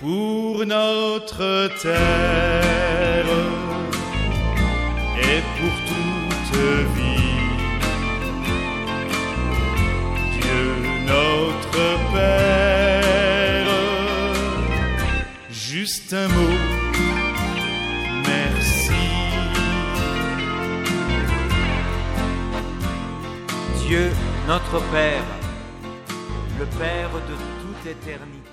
pour notre terre et pour toute vie. Dieu notre Père, juste un mot, merci. Dieu notre Père, le Père de toute éternité,